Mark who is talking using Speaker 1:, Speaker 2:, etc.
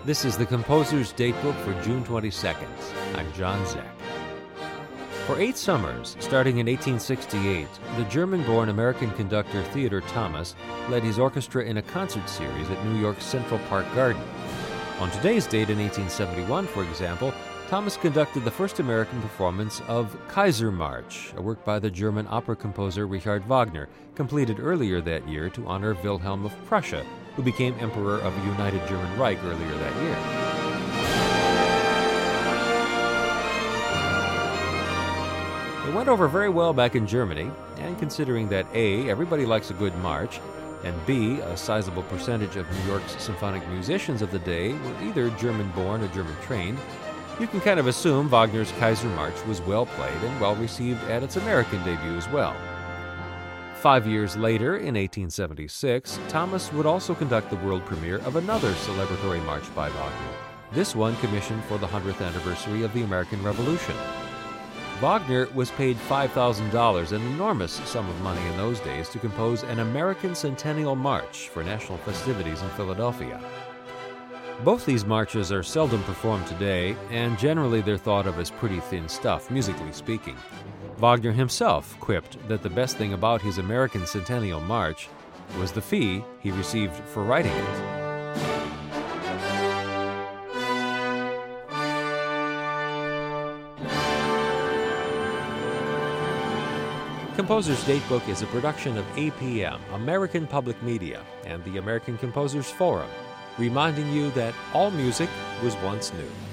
Speaker 1: This is the Composer's Datebook for June 22nd. I'm John Zeck. For 8 summers, starting in 1868, the German-born American conductor Theodore Thomas led his orchestra in a concert series at New York's Central Park Garden. On today's date in 1871, for example, Thomas conducted the first American performance of Kaiser March, a work by the German opera composer Richard Wagner, completed earlier that year to honor Wilhelm of Prussia, who became Emperor of the United German Reich earlier that year. It went over very well back in Germany, and considering that A, everybody likes a good march, and B, a sizable percentage of New York's symphonic musicians of the day were either German-born or German-trained, you can kind of assume Wagner's Kaiser March was well played and well received at its American debut as well. 5 years later, in 1876, Thomas would also conduct the world premiere of another celebratory march by Wagner, this one commissioned for the 100th anniversary of the American Revolution. Wagner was paid $5,000, an enormous sum of money in those days, to compose an American Centennial March for national festivities in Philadelphia. Both these marches are seldom performed today, and generally they're thought of as pretty thin stuff, musically speaking. Wagner himself quipped that the best thing about his American Centennial March was the fee he received for writing it. Composer's Datebook is a production of APM, American Public Media, and the American Composers Forum, reminding you that all music was once new.